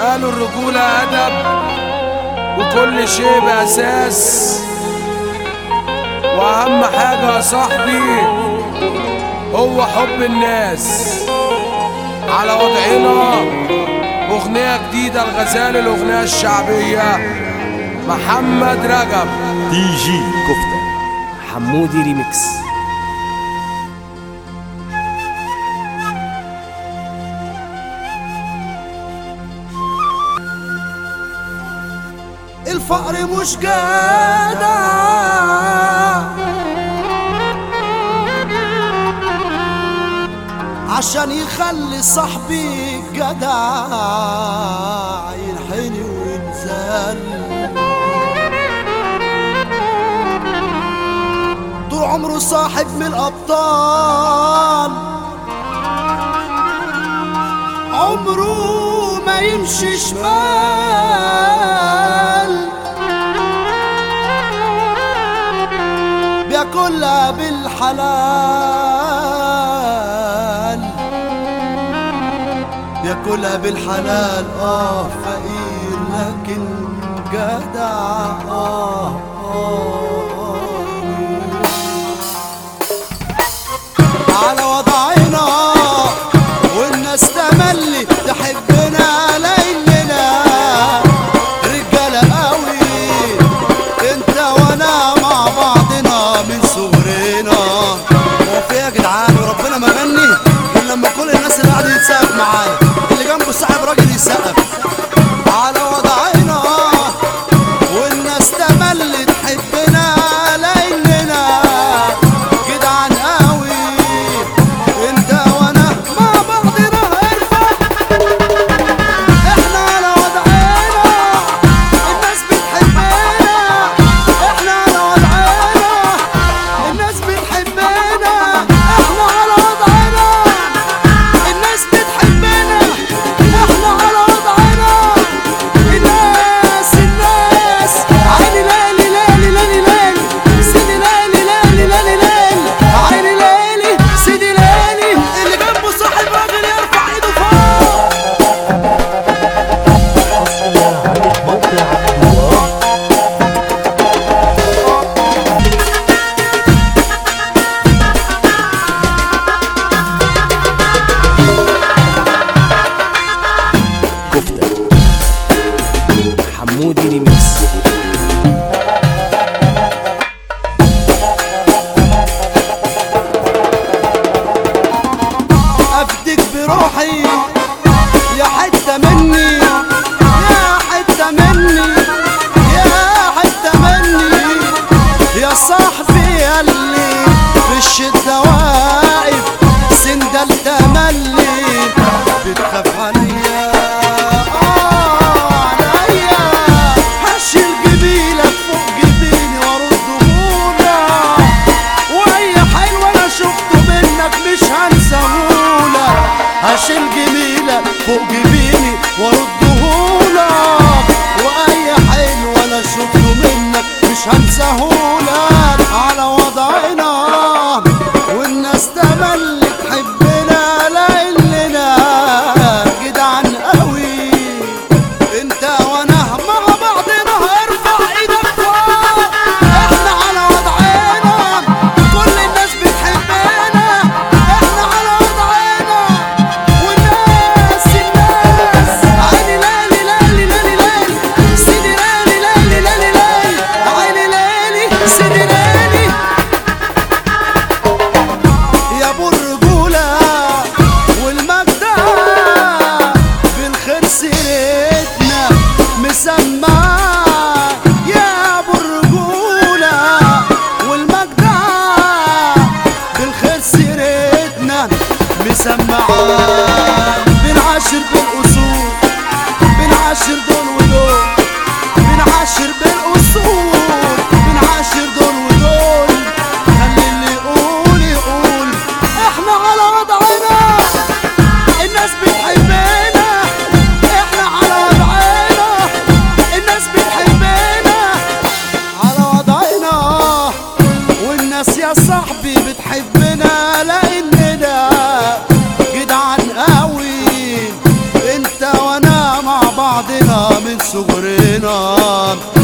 قالوا الرجولة أدب وكل شيء بأساس، وأهم حاجة يا صاحبي هو حب الناس. على وضعنا أغنية جديدة الغزالي، الأغنية الشعبية محمد رجب دي جي كفتة حمودي ريميكس. الفقر مش جدع عشان يخلي صاحبي جدع ينحني وينزل. طول عمره صاحب من الأبطال، عمره ما يمشي شمال، بياكلها بالحلال، بياكلها بالحلال. فقير لكن جدع. على وضعنا والناس تملي تحبنا ليلنا، رجالة قوي انت وانا مع بعضنا من صغرنا. هو في يا جدعان وربنا ما غني الا لما كل الناس اللي قاعدة يتسقف معانا، اللي جنبه صاحب راجل يسقف. على وضعنا والناس تملي تحبنا ليلنا، جدعان قوي انت وانا مع بعضنا. ارفع احنا على وضعنا الناس بتحبنا، احنا على وضعنا الناس بتحبنا، احنا على وضعنا الناس بتحبنا، احنا على وضعنا الناس عيني ليلي ليلي ليلي ليلي سيدي ليلي ليلي ليلي ليلي عيني ليلي سيدي ليلي. اللي جنبه صاحب راجل يرفع ايده فوق. كفتة حمودي ريميكس. افديك بروحي يا حتة مني، يا حتة مني، يا حتة مني، يا صاحبي ياللي في الشدة واقف سندل تملي بتخاف عليا. عليا هشيل جبيلك فوق جبيني وارد همومك، واي حلو انا شفته منك مش هنساهولك. هشيل جميلك فوق جبيني وردهولك، واي حلو انا شفته منك مش هنساهولك. على وضعنا والناس تملي تحبنا ليلنا، جدعان قوي انت وانا مع بعضنا. ارفع ايدك فوق احنا على وضعنا كل الناس بتحبنا، احنا على وضعنا والناس عيني ليلي ليلي ليلي ليلي سيدي ليلي ليلي ليلي ليلي عيني ليلي سيدي ليلي. يا ابو الرجولة والمجدة بالخير سيرتنا مسمى، يا ابو الرجولة والمجدة بالخير سيرتنا مسمعة. بنعاشر بالاصول، بنعاشر دول ودول، بنعاشر بالاصول، بنعاشر دول ودول. خلي اللي يقول يقول احنا على وضعنا الناس بتحبنا، احنا على وضعنا الناس بتحبنا، على وضعنا والناس يا صاحبي بتحبنا لاننا جدعان قوي بعضنا من صغرنا.